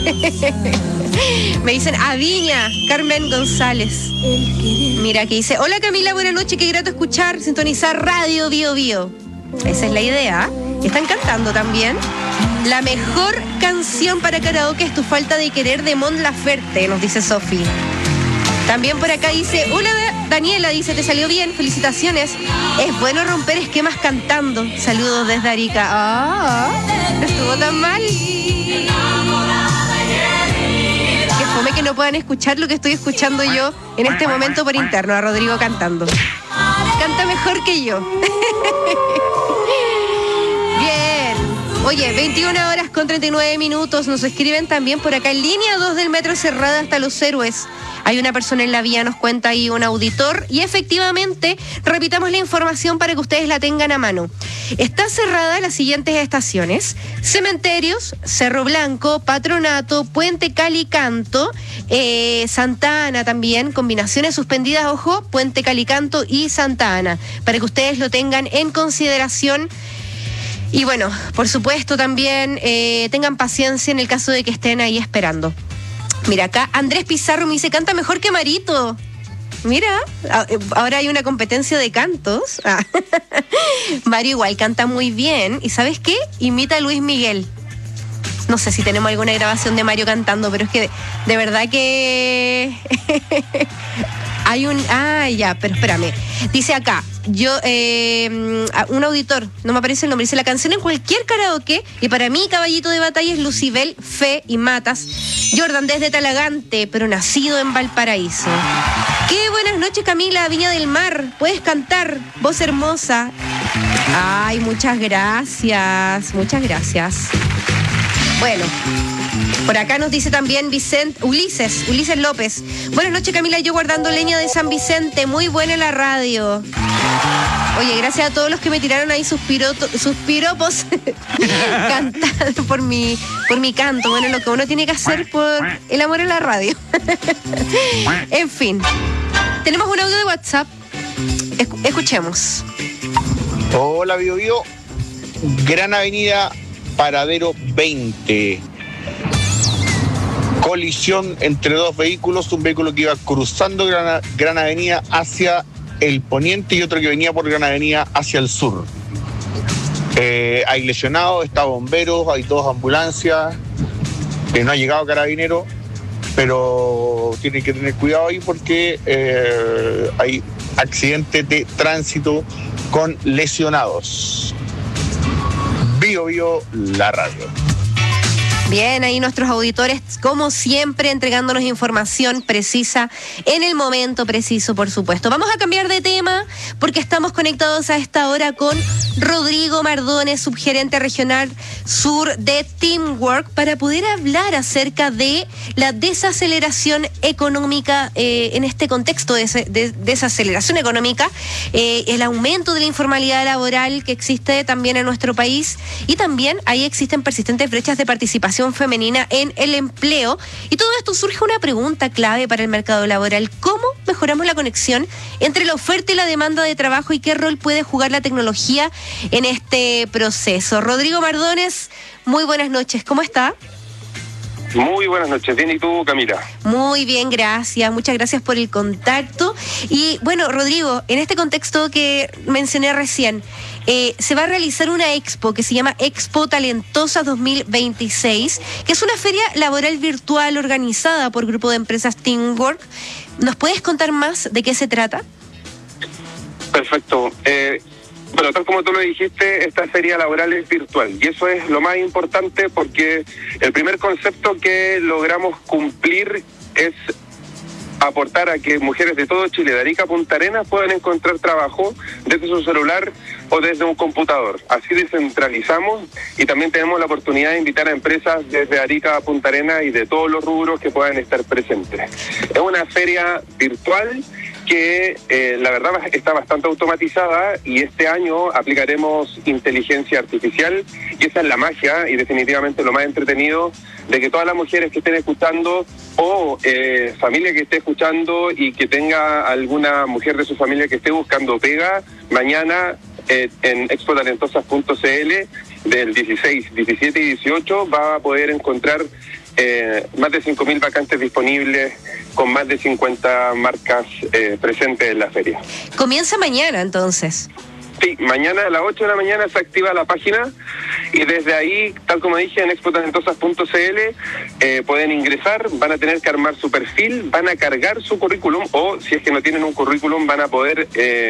Me dicen a Viña, Carmen González. Mira, que dice, hola Camila, buenas noches, qué grato escuchar, sintonizar Radio Bio Bio. Esa es la idea. Están cantando también. La mejor canción para karaoke es Tu falta de querer de Mon Laferte, nos dice Sofi. También por acá dice, hola Daniela, dice, te salió bien, felicitaciones. Es bueno romper esquemas cantando. Saludos desde Arica. No estuvo tan mal. Qué fome que no puedan escuchar lo que estoy escuchando yo en este momento por interno, a Rodrigo cantando. Canta mejor que yo. Bien. Oye, 21 horas con 39 minutos. Nos escriben también por acá en línea 2 del metro cerrada hasta Los Héroes. Hay una persona en la vía, nos cuenta ahí un auditor. Y efectivamente, repitamos la información para que ustedes la tengan a mano. Está cerrada las siguientes estaciones: Cementerios, Cerro Blanco, Patronato, Puente Calicanto, Santa Ana también, combinaciones suspendidas, ojo, Puente Calicanto y Santa Ana, para que ustedes lo tengan en consideración. Y bueno, por supuesto también tengan paciencia en el caso de que estén ahí esperando. Mira, acá Andrés Pizarro me dice, canta mejor que Marito. Mira, ahora hay una competencia de cantos. Mario igual canta muy bien. ¿Y sabes qué? Imita a Luis Miguel. No sé si tenemos alguna grabación de Mario cantando, pero es que de verdad que... Hay un... ya, pero espérame. Dice acá, un auditor, no me aparece el nombre, dice, la canción en cualquier karaoke, y para mí caballito de batalla es Lucibel, Fe y Matas. Jordan desde Talagante, pero nacido en Valparaíso. Qué buenas noches, Camila, Viña del Mar. Puedes cantar, voz hermosa. Ay, muchas gracias, muchas gracias. Bueno, por acá nos dice también Ulises López. Buenas noches, Camila, yo guardando leña de San Vicente, muy buena la radio. Oye, gracias a todos los que me tiraron ahí sus piropos cantando por mi canto. Bueno, lo que uno tiene que hacer por el amor a la radio. En fin, tenemos un audio de WhatsApp. Escuchemos. Hola, Bio Bio. Gran Avenida, paradero 20. Colisión entre dos vehículos, un vehículo que iba cruzando Gran Avenida hacia el poniente y otro que venía por Gran Avenida hacia el sur. Hay lesionados, está bomberos, hay 2 ambulancias, no ha llegado carabinero, pero tienen que tener cuidado ahí porque hay accidentes de tránsito con lesionados. Bio Bio, la radio. Bien, ahí nuestros auditores, como siempre, entregándonos información precisa en el momento preciso, por supuesto. Vamos a cambiar de tema porque estamos conectados a esta hora con Rodrigo Mardones, subgerente regional sur de Teamwork, para poder hablar acerca de la desaceleración económica en este contexto de desaceleración económica, el aumento de la informalidad laboral que existe también en nuestro país, y también ahí existen persistentes brechas de participación femenina en el empleo. Y todo esto surge una pregunta clave para el mercado laboral: ¿cómo mejoramos la conexión entre la oferta y la demanda de trabajo, y qué rol puede jugar la tecnología en este proceso? Rodrigo Mardones, muy buenas noches, ¿cómo está? Muy buenas noches, bien, ¿y tú, Camila? Muy bien, gracias, muchas gracias por el contacto. Y bueno, Rodrigo, en este contexto que mencioné recién, se va a realizar una expo que se llama Expo Talentosa 2026, que es una feria laboral virtual organizada por Grupo de Empresas Teamwork. ¿Nos puedes contar más de qué se trata? Perfecto. Bueno, tal como tú lo dijiste, esta feria laboral es virtual, y eso es lo más importante porque el primer concepto que logramos cumplir es aportar a que mujeres de todo Chile, de Arica a Punta Arenas, puedan encontrar trabajo desde su celular o desde un computador. Así descentralizamos y también tenemos la oportunidad de invitar a empresas desde Arica a Punta Arenas y de todos los rubros que puedan estar presentes. Es una feria virtual que la verdad está bastante automatizada y este año aplicaremos inteligencia artificial y esa es la magia y definitivamente lo más entretenido de que todas las mujeres que estén escuchando o familia que esté escuchando y que tenga alguna mujer de su familia que esté buscando pega, mañana en expotalentosas.cl del 16, 17 y 18 va a poder encontrar más de 5.000 vacantes disponibles con más de 50 marcas presentes en la feria. Comienza mañana entonces. Sí, mañana a las 8 de la mañana se activa la página y desde ahí, tal como dije, en expotalentosas.cl pueden ingresar, van a tener que armar su perfil, van a cargar su currículum o si es que no tienen un currículum van a poder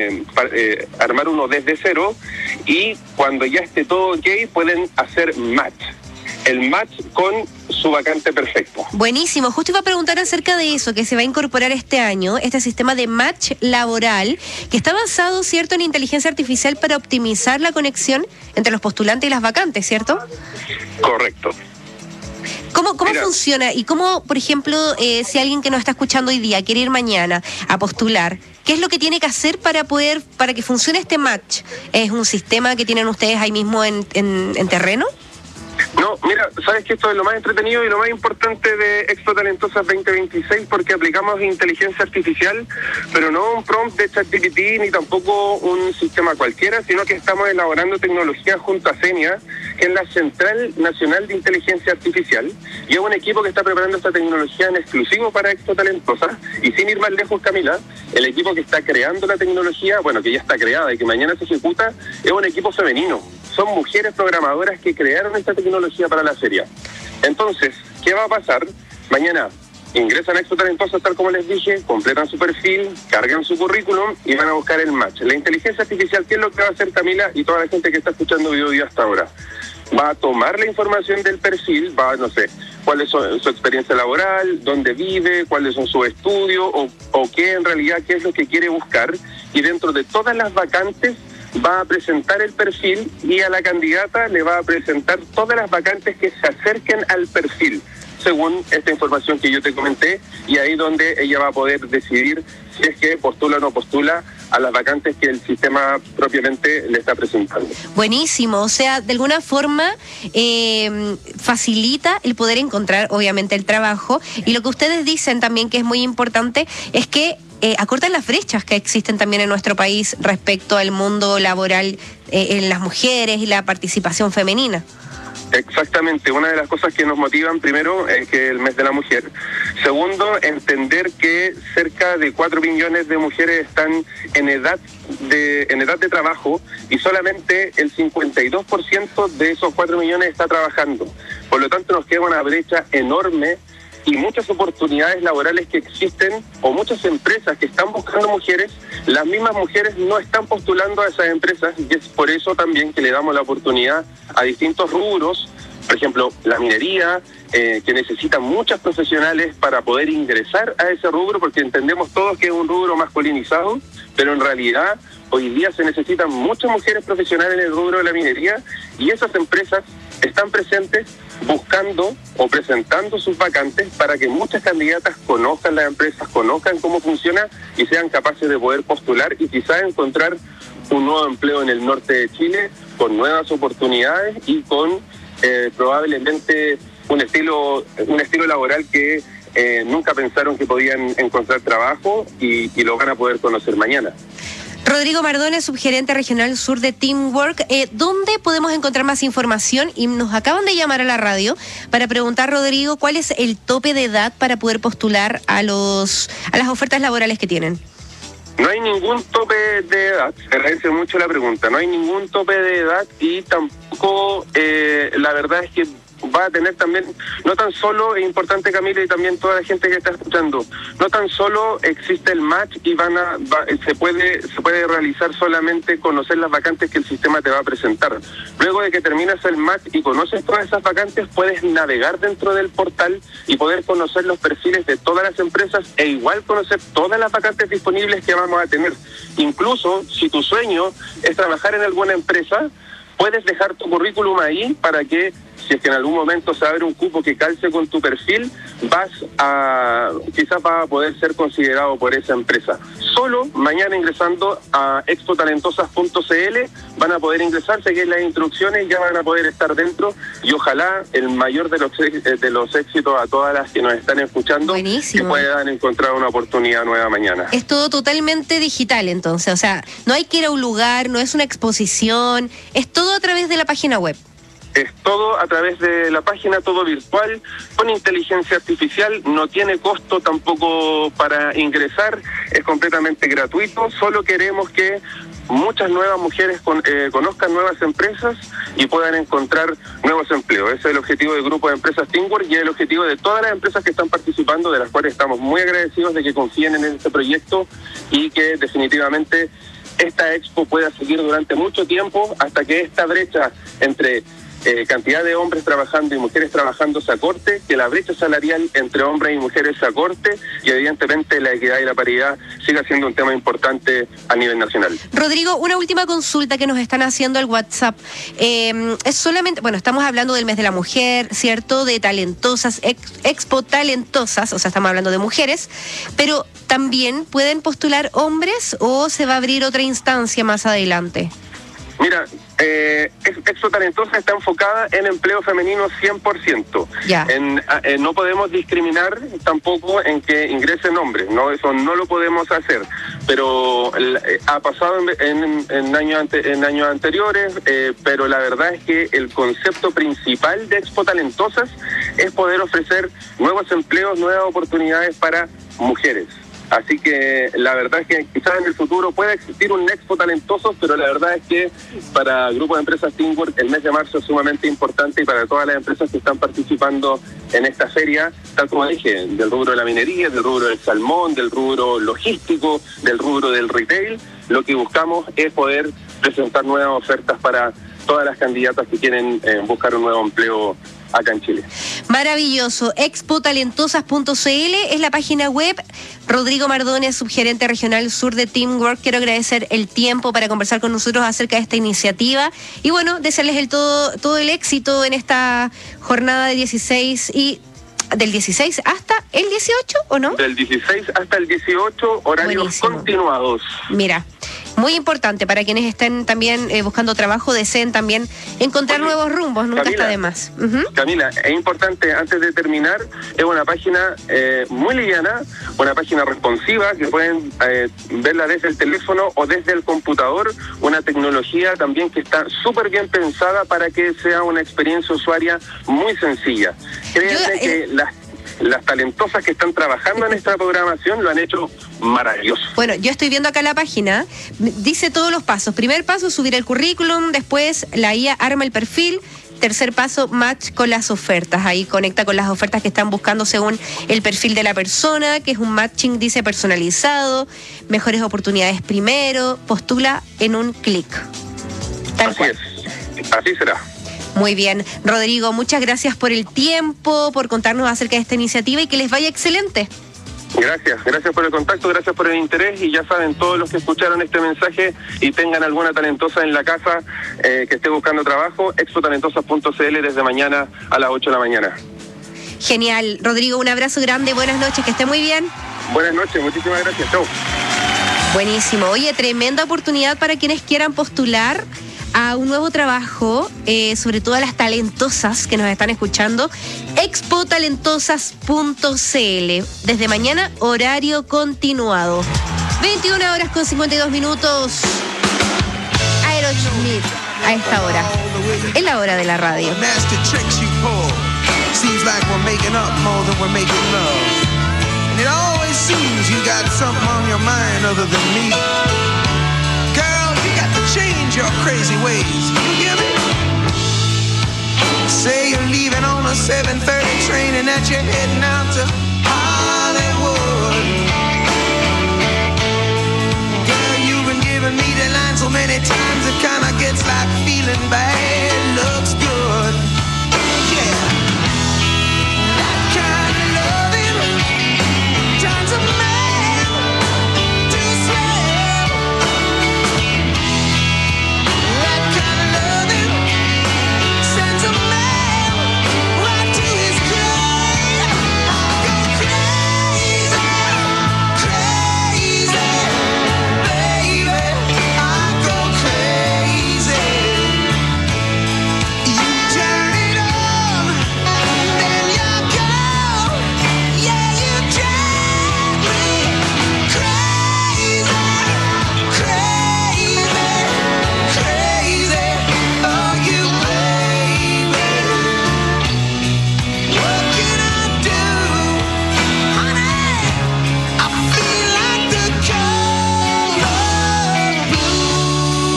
armar uno desde cero y cuando ya esté todo ok pueden hacer match. El match con su vacante perfecta. Buenísimo, justo iba a preguntar acerca de eso, que se va a incorporar este año, este sistema de match laboral, que está basado, ¿cierto?, en inteligencia artificial para optimizar la conexión entre los postulantes y las vacantes, ¿cierto? Correcto. ¿Cómo funciona? Y cómo, por ejemplo, si alguien que nos está escuchando hoy día quiere ir mañana a postular, ¿qué es lo que tiene que hacer para que funcione este match? ¿Es un sistema que tienen ustedes ahí mismo en terreno? No, mira, sabes que esto es lo más entretenido y lo más importante de Expo Talentosas 2026 porque aplicamos inteligencia artificial, pero no un prompt de ChatGPT ni tampoco un sistema cualquiera, sino que estamos elaborando tecnología junto a CENIA, que es la Central Nacional de Inteligencia Artificial, y es un equipo que está preparando esta tecnología en exclusivo para Expo Talentosas, y sin ir más lejos, Camila, el equipo que está creando la tecnología, bueno, que ya está creada y que mañana se ejecuta, es un equipo femenino. Son mujeres programadoras que crearon esta tecnología para la feria. Entonces, ¿qué va a pasar? Mañana ingresan a Expo Talentosas, tal como les dije, completan su perfil, cargan su currículum y van a buscar el match. La inteligencia artificial, ¿qué es lo que va a hacer Camila y toda la gente que está escuchando Video Día hasta ahora? Va a tomar la información del perfil, no sé, cuál es su experiencia laboral, dónde vive, cuáles son sus estudios o qué en realidad, qué es lo que quiere buscar, y dentro de todas las vacantes va a presentar el perfil y a la candidata le va a presentar todas las vacantes que se acerquen al perfil, según esta información que yo te comenté, y ahí donde ella va a poder decidir si es que postula o no postula a las vacantes que el sistema propiamente le está presentando. Buenísimo, o sea, de alguna forma facilita el poder encontrar, obviamente, el trabajo, y lo que ustedes dicen también que es muy importante es que acortan las brechas que existen también en nuestro país respecto al mundo laboral en las mujeres y la participación femenina. Exactamente, una de las cosas que nos motivan primero es que el mes de la mujer. Segundo, entender que cerca de 4 millones de mujeres están en edad de trabajo y solamente el 52% de esos 4 millones está trabajando. Por lo tanto, nos queda una brecha enorme y muchas oportunidades laborales que existen o muchas empresas que están buscando mujeres, las mismas mujeres no están postulando a esas empresas y es por eso también que le damos la oportunidad a distintos rubros, por ejemplo, la minería, que necesita muchas profesionales para poder ingresar a ese rubro porque entendemos todos que es un rubro masculinizado, pero en realidad hoy día se necesitan muchas mujeres profesionales en el rubro de la minería y esas empresas están presentes buscando o presentando sus vacantes para que muchas candidatas conozcan las empresas, conozcan cómo funciona y sean capaces de poder postular y quizás encontrar un nuevo empleo en el norte de Chile con nuevas oportunidades y con probablemente un estilo laboral que nunca pensaron que podían encontrar trabajo y lo van a poder conocer mañana. Rodrigo Mardones, subgerente regional sur de Teamwork. ¿Dónde podemos encontrar más información? Y nos acaban de llamar a la radio para preguntar, Rodrigo, ¿cuál es el tope de edad para poder postular a las ofertas laborales que tienen? No hay ningún tope de edad, se agradece mucho la pregunta, no hay ningún tope de edad y tampoco, la verdad es que va a tener también, no tan solo, es importante, Camila, y también toda la gente que está escuchando, no tan solo existe el match y se puede realizar solamente conocer las vacantes que el sistema te va a presentar. Luego de que terminas el match y conoces todas esas vacantes, puedes navegar dentro del portal y poder conocer los perfiles de todas las empresas e igual conocer todas las vacantes disponibles que vamos a tener. Incluso si tu sueño es trabajar en alguna empresa, puedes dejar tu currículum ahí para que, si es que en algún momento se abre un cupo que calce con tu perfil, quizás vas a poder ser considerado por esa empresa. Solo mañana ingresando a expotalentosas.cl van a poder ingresar, seguir las instrucciones, ya van a poder estar dentro y ojalá el mayor de los éxitos a todas las que nos están escuchando. Buenísimo. Que puedan encontrar una oportunidad nueva mañana. Es todo totalmente digital entonces, o sea, no hay que ir a un lugar, no es una exposición, es todo a través de la página web. Es todo a través de la página, todo virtual, con inteligencia artificial, no tiene costo tampoco para ingresar, es completamente gratuito, solo queremos que muchas nuevas mujeres conozcan nuevas empresas y puedan encontrar nuevos empleos. Ese es el objetivo del grupo de empresas Teamwork y es el objetivo de todas las empresas que están participando, de las cuales estamos muy agradecidos de que confíen en este proyecto y que definitivamente esta expo pueda seguir durante mucho tiempo hasta que esta brecha entre cantidad de hombres trabajando y mujeres trabajando se acorte, que la brecha salarial entre hombres y mujeres se acorte y evidentemente la equidad y la paridad siga siendo un tema importante a nivel nacional. Rodrigo, una última consulta que nos están haciendo al WhatsApp. Es solamente, bueno, estamos hablando del mes de la mujer, ¿cierto? De talentosas, expo talentosas, o sea, estamos hablando de mujeres, pero ¿también pueden postular hombres o se va a abrir otra instancia más adelante? Mira, Expo Talentosa está enfocada en empleo femenino 100%. Ya. No podemos discriminar tampoco en que ingresen hombres, no, eso no lo podemos hacer. Pero ha pasado en años anteriores, pero la verdad es que el concepto principal de Expo Talentosas es poder ofrecer nuevos empleos, nuevas oportunidades para mujeres. Así que la verdad es que quizás en el futuro pueda existir un Expo Talentosos, pero la verdad es que para el grupo de empresas Teamwork el mes de marzo es sumamente importante y para todas las empresas que están participando en esta feria, tal como dije, del rubro de la minería, del rubro del salmón, del rubro logístico, del rubro del retail, lo que buscamos es poder presentar nuevas ofertas para todas las candidatas que quieren buscar un nuevo empleo acá en Chile. Maravilloso. expotalentosas.cl es la página web. Rodrigo Mardones, subgerente regional sur de Teamwork, quiero agradecer el tiempo para conversar con nosotros acerca de esta iniciativa y bueno, desearles todo el éxito en esta jornada de 16 y del 16 hasta el 18, ¿o no? Del 16 hasta el 18, horarios Buenísimo. Continuados. Mira, muy importante para quienes estén también buscando trabajo, deseen también encontrar nuevos rumbos, nunca Camila, está de más. Ujú. Camila, es importante, antes de terminar, es una página muy liviana, una página responsiva que pueden verla desde el teléfono o desde el computador, una tecnología también que está súper bien pensada para que sea una experiencia usuaria muy sencilla. Créanme que las talentosas que están trabajando en esta programación lo han hecho maravilloso. Bueno, yo estoy viendo acá la página, dice todos los pasos. Primer paso, subir el currículum, después la IA arma el perfil. Tercer paso, match con las ofertas. Ahí conecta con las ofertas que están buscando según el perfil de la persona, que es un matching, dice, personalizado. Mejores oportunidades primero. Postula en un clic. Tal cual. Así será. Muy bien. Rodrigo, muchas gracias por el tiempo, por contarnos acerca de esta iniciativa y que les vaya excelente. Gracias por el contacto, gracias por el interés y ya saben, todos los que escucharon este mensaje y tengan alguna talentosa en la casa que esté buscando trabajo, expotalentosas.cl desde mañana a las 8 de la mañana. Genial. Rodrigo, un abrazo grande, buenas noches, que esté muy bien. Buenas noches, muchísimas gracias, chau. Buenísimo. Oye, tremenda oportunidad para quienes quieran postular a un nuevo trabajo, sobre todo a las talentosas que nos están escuchando. expotalentosas.cl. Desde mañana, horario continuado. 21 horas con 52 minutos. Aerosmith a esta hora. Es la hora de la radio. Nasty tricks you pull. Seems like we're making up more than we're making love. And it always seems you got something on your mind other than me. Girl, you got to change your crazy ways. You hear me? Say you're leaving on a 7:30 train and that you're heading out to Hollywood. Girl, you've been giving me the line so many times it kinda gets like feeling bad looks good. Yeah, that kind of loving turns a man to slave. That kind of loving sends a man right to his grave. I go crazy, crazy, baby. I go crazy. You turn it on, then you go. Yeah, you drive me crazy, crazy, crazy. Oh, you baby. What can I do, honey? I feel like the color blue.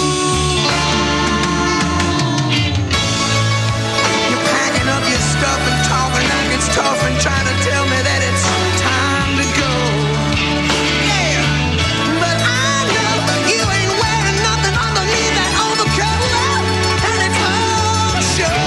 You're packing up your stuff and talking like it's tough and trying to tell me that it's time to go. Yeah, but I know you ain't wearing nothing underneath that overcoat, and it's all show.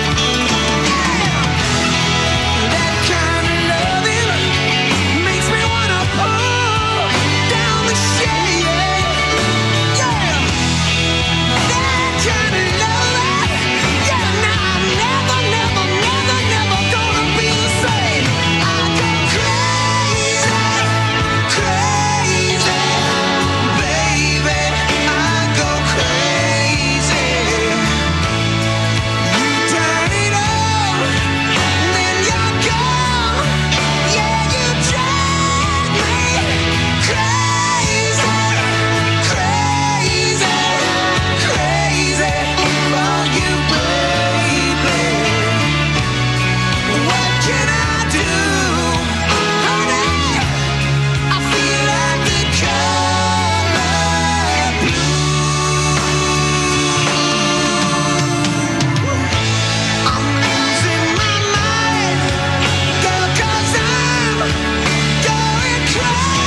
That kind of loving makes me wanna pull down the shade. Yeah, that kind of loving. Yeah, now I'm never, never, never, never gonna be the same. I go crazy, crazy, baby. I go crazy. You turn it on, then you're gone. Yeah, you drive me crazy, crazy, crazy for you, baby. What can I do, honey? I feel like the color blue. I'm losing my mind, girl, 'cause I'm going crazy.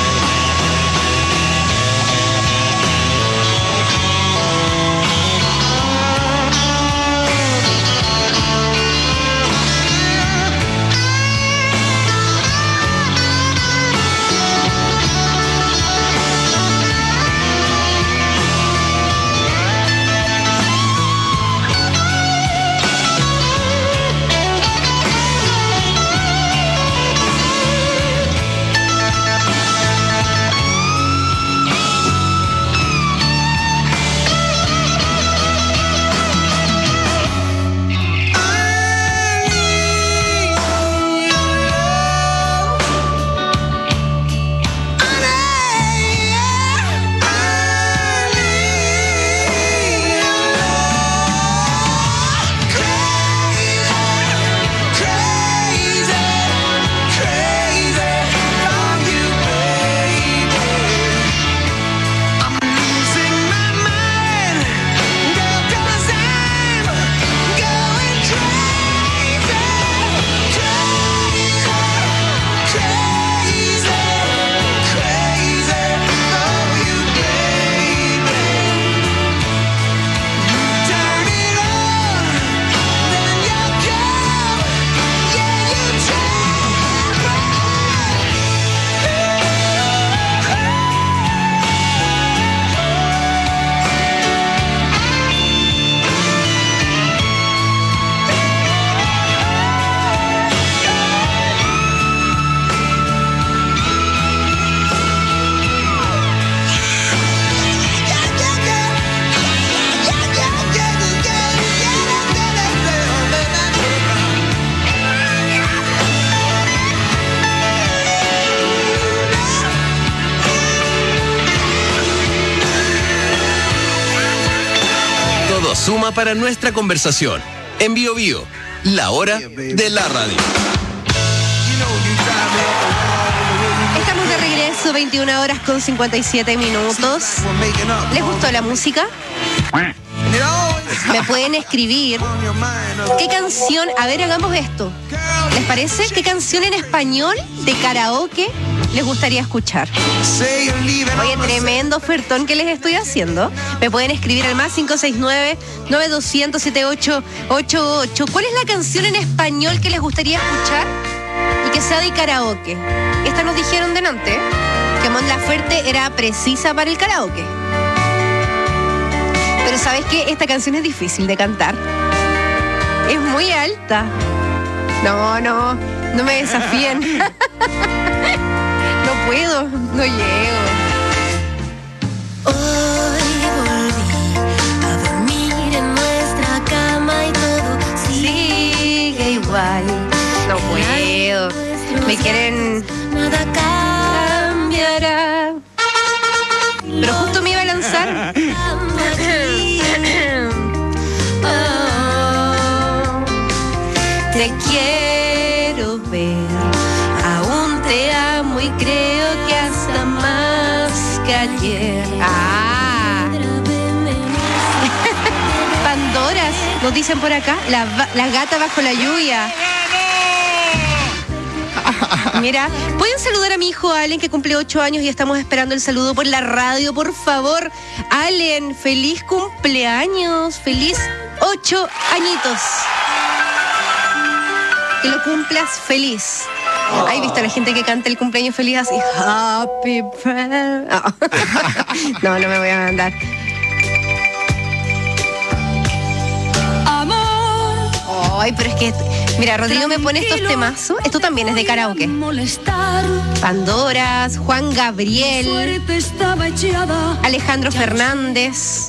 Suma para nuestra conversación. En Bio Bio, la hora de la radio. Estamos de regreso, 21 horas con 57 minutos. ¿Les gustó la música? me pueden escribir qué canción, a ver, hagamos esto. ¿Les parece? ¿Qué canción en español de karaoke les gustaría escuchar? Oye, tremendo ofertón que les estoy haciendo. Me pueden escribir al más 569-9200-7888. ¿Cuál es la canción en español que les gustaría escuchar y que sea de karaoke? Esta nos dijeron delante, que Mon Laferte era precisa para el karaoke. Pero ¿sabes qué? Esta canción es difícil de cantar. Es muy alta. No me desafíen. No puedo, no llego. Hoy volví a dormir en nuestra cama y todo sigue igual. No puedo. Me quieren... Nada cambiará. Pero justo me iba a lanzar. Te quiero ver, aún te amo y creo que hasta más que ayer. Pandoras, nos dicen por acá, la gata bajo la lluvia. Mira, ¿pueden saludar a mi hijo Allen, que cumple 8 años y estamos esperando el saludo por la radio, por favor? Allen, feliz cumpleaños, feliz 8 añitos. Que lo cumplas feliz. ¿Has visto a la gente que canta el cumpleaños feliz así? Happy birthday. No me voy a mandar. Ay, pero es que, mira, Rodrigo me pone estos temazos. Esto también es de karaoke. Pandoras, Juan Gabriel, Alejandro Fernández.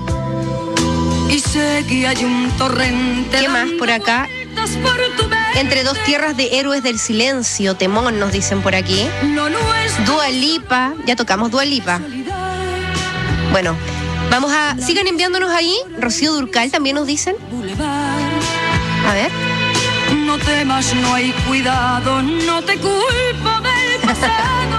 Y sé que hay un torrente. ¿Qué más por acá? Entre dos tierras de héroes del silencio, temón, nos dicen por aquí. Dua Lipa, ya tocamos Dua Lipa. Bueno, vamos a... Sigan enviándonos ahí. Rocío Dúrcal también nos dicen. A ver. No temas, no hay cuidado, no te culpo del pasado.